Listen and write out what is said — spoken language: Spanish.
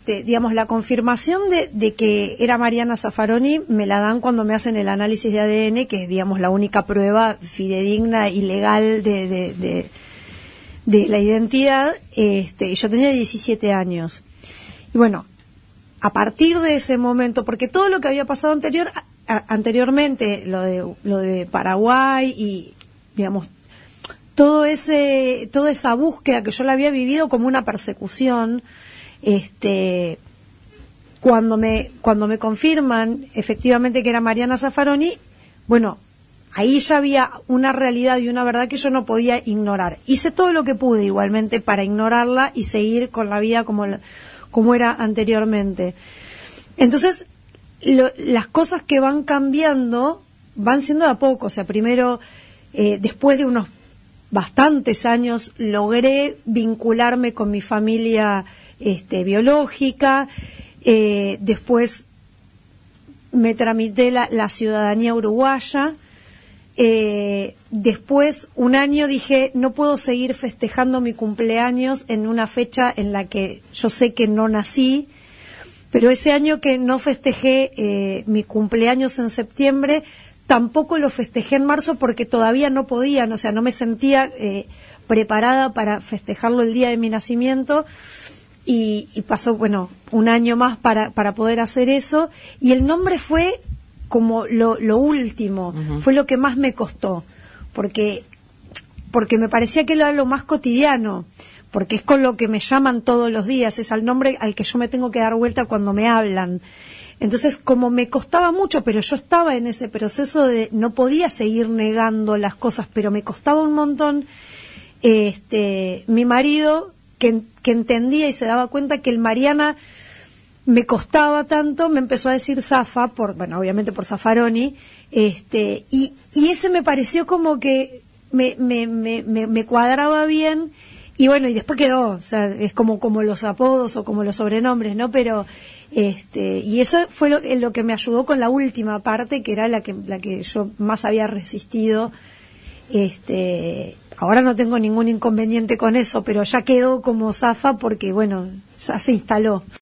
digamos, la confirmación de que era Mariana Zaffaroni me la dan cuando me hacen el análisis de ADN, que es, digamos, la única prueba fidedigna y legal de la identidad. Yo tenía 17 años. Y bueno, a partir de ese momento, porque todo lo que había pasado anteriormente, lo de Paraguay y, digamos, toda esa búsqueda que yo la había vivido como una persecución, cuando me confirman efectivamente que era Mariana Zaffaroni, bueno, ahí ya había una realidad y una verdad que yo no podía ignorar. Hice todo lo que pude igualmente para ignorarla y seguir con la vida como era anteriormente. Entonces, las cosas que van cambiando van siendo de a poco. O sea, primero, después de unos bastantes años, logré vincularme con mi familia biológica. Después me tramité la ciudadanía uruguaya. Después, un año dije, no puedo seguir festejando mi cumpleaños en una fecha en la que yo sé que no nací, pero ese año que no festejé mi cumpleaños en septiembre, tampoco lo festejé en marzo porque todavía no podía, o sea, no me sentía preparada para festejarlo el día de mi nacimiento. Y pasó, bueno, un año más para poder hacer eso, y el nombre fue como lo último, fue lo que más me costó, porque me parecía que era lo más cotidiano, porque es con lo que me llaman todos los días, es al nombre al que yo me tengo que dar vuelta cuando me hablan. Entonces, como me costaba mucho, pero yo estaba en ese proceso de no podía seguir negando las cosas, pero me costaba un montón, mi marido, que entendía y se daba cuenta que el Mariana me costaba tanto, me empezó a decir Zafa, obviamente por Zaffaroni, y ese me pareció como que me cuadraba bien, y bueno, y después quedó, o sea, es como los apodos o como los sobrenombres, ¿no? Pero, y eso fue lo que me ayudó con la última parte, que era la que yo más había resistido. Ahora no tengo ningún inconveniente con eso, pero ya quedó como Zafa porque, bueno, ya se instaló.